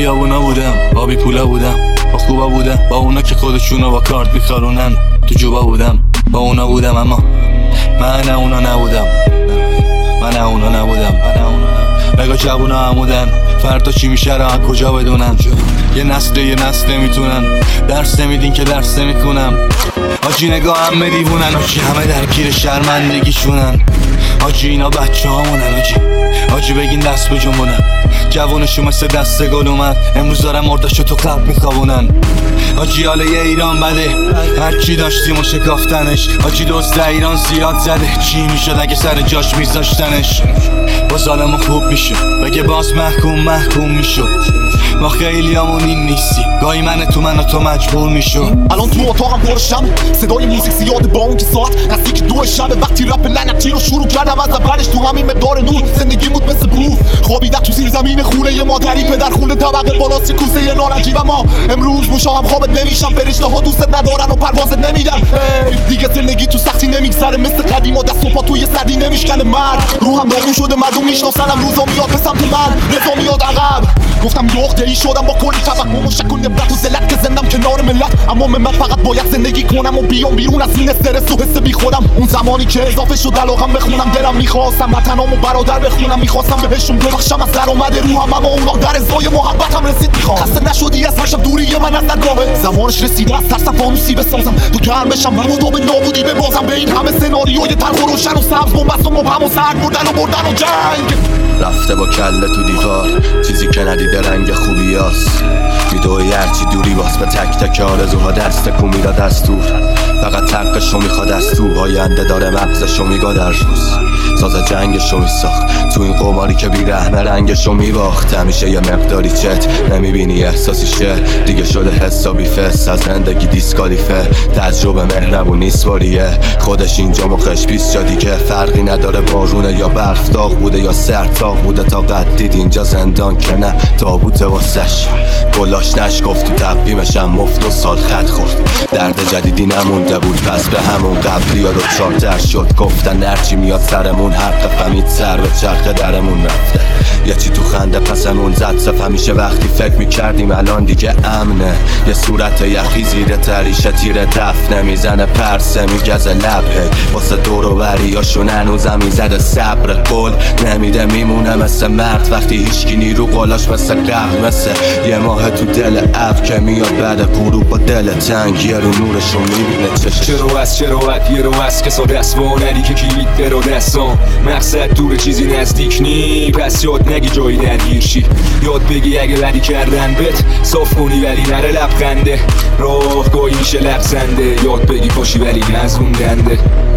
بیابونا بودم، با بی پولا بودم، با خوبا بودم، با اونا که خودشونو با کارت میخارونن. تو جوبا بودم، با اونا بودم، اما من اونا نبودم. بگو جوونا عمودن، فردا چی میشه را کجا بدونن. یه نسل نمیتونن، درس نمیدین که درس نمیکنم. آجی نگاه همه دیوونن، آجی همه درگیر شرمندگیشونن. آجی اینا بچه هامونن، آجی بگین دست به جنبونن. جوانشو مثل دست گل اومد، امروز دارم مرداشو تو قلب میخوابونن. آجی حاله یه ایران بده، هرچی داشتیم و شکافتنش. آجی دزد ایران زیاد زده، چی میشد اگه سر جاش میذاشتنش. با ظالمو خوب میشه، بگه باز محکوم میشو. ما خیلی همون این نیستیم، گاهی من و تو مجبور میشو. الان تو اتاقم پرشم، صدای موزیک زیاده با اون که ساعت نزدیک 2 شب. وقتی رپ لعنتی رو شروع کردم از اولش تو همین مقدار نور. زندگی بود مثل بروف، خوابیدم تو زیر زمین خونه ی مادری. پدر خونه طبقه بالاست چه کوسه ی نارنجی. و ما امروز مشاهم خوابت نمیشم، فرشته ها دوستت ندارن و پروازت نمیدن. دیگه زندگی تو سختی نمیگذره، مثل قدیم و دست و پا توی سدی نمیشکنه. مرد روحم داغون شده، مردم میشناسنم. روزا میاد به سمت من، رضا میاد عقب. گفتم نقطه‌ای شدم با کلی توهم و شک و نفرت و ذلت که زندم کنار ملت. اما من فقط باید زندگی کنم و بیام بیرون از این استرس و حس بی خودم. اون زمانی که اضافه شد علاقم بخونم، دلم میخواستم وطنامو برادر بخونم. میخواستم بهشون ببخشم از درآمد روحم، اما اونا در ازای محبتم رسید. میخوام خسته نشدی از هر شب دوری من از درگاهه. زمانش رسیده از ترس فانوسی بسازم، تو گرم بشم و مدام نابودی ببازم. به این همه سناریوی تلخ و روشن و سبز، بنبست و مبهم و سرد بردن و جنگ. رفته با کله تو دیوار، چیزی که ندیده رنگ خوبیاست. میدوی هرچی دوری باز به تک تک آرزوها دست کو میداد از دور. فقط حقشو میخواد از تو، آینده داره مغزشو میگاد در روز. ساز جنگشو میساخت تو این قماری که بیرحمه رنگشو میباخت. همیشه یه مقداری چت نمیبینی احساسی شه، دیگه شده حسابی فس از زندگی دیسکالیفه. تجربه مهربونی سواریه، خودش اینجا مخش پیس جا دیگه. فرقی نداره بارونه یا برف، داغ بوده یا سرد تاق بوده. تا قد دید اینجا زندان که نه تابوته واسش. گلاش نشکفت تو تقویمشم مفت و سال خط خورد. درد جدیدی نمونده بود پس به همون قبلی ها رو چارتر شد. گفتن هرچی میاد سرمون، حق فهمید سر به چرخ درمون رفته. یه چی تو خنده پسمون زد صف. همیشه وقتی فکر میکردیم الان دیگه امنه، یه صورت یخی زیر تریشه تیر تف نمیزنه. پرسه میگزه لبه واسه دور و بریاشون هنوزم میزده. صبر قول نمیده میمونه مثل مرد، وقتی هیچکی نیرو قلاش مثل قهر. مثل یه ماه تو دل اب که میاد بعد غروب با دل تنگ. یه رو نورشون میبینه چشم. چرا یه رو از کسا دست وانری که کلید در و دستان. مقصد دور چیزی نزدیک نی، پس یاد نگی جایی درگیر شی. یاد بگی اگه بدی کردن بت صاف کنی ولی نره لبخنده. راه گاهی میشه لغزنده، یاد بگی پاشی ولی نزوندنده.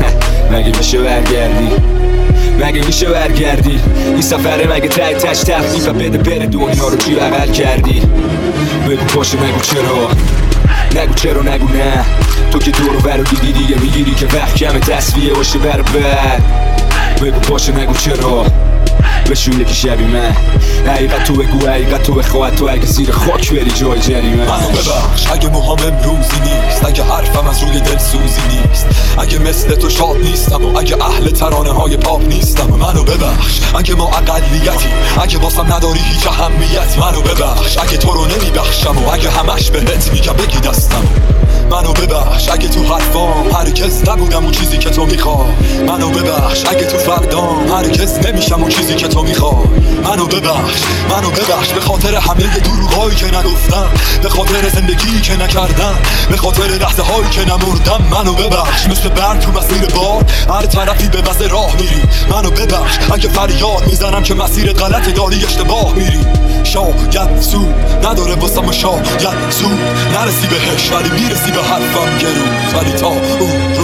مگه میشه برگردی این سفره؟ مگه تش تخلیف بده بره دنیا رو چی بغل کردی؟ بگو باشه، نگو چرا نگو نه. تو که دورو برو دیدی دیگه میگیری که وقت کمه تصفیه باشه برو بر. بگو باشه نگو چرا بشو یکی شبی من. حقیقت تو بگو، حقیقت تو بخواه، تو اگه زیر خاک بری جای جریمه. منو ببخش اگه موهام امروزی نیست، اگه حرفم از روی دل سوزی نیست، اگه مثل تو شاد نیستم و اگه اهل ترانه های پاپ نیستم. منو ببخش اگه ما اقلیتی، اگه واسم نداری هیچ اهمیت. منو ببخش اگه تو رو نمیبخشم و اگه همش بهت میگم بگی دستم. منو ببخش اگه تو حرفام هرگز نبودم اون چیزی که تو میخوای. منو ببخش اگه تو فردام هرگز نمیشم اون چیزی که تو میخوای. منو ببخش به خاطر همه دروغایی که نگفتم، به خاطر زندگی که نکردم، به خاطر لحظه هایی که نمردم. منو ببخش مثل برگ تو مسیر باد، هر طرفی به وزه راه میری. منو ببخش اگه فریاد میزنم که مسیر غلط داری اشتباه میری. شاید سود نداره واسم، شاید سود نرسی بهش ولی میرسی به حرفم. گرو ولی تا اون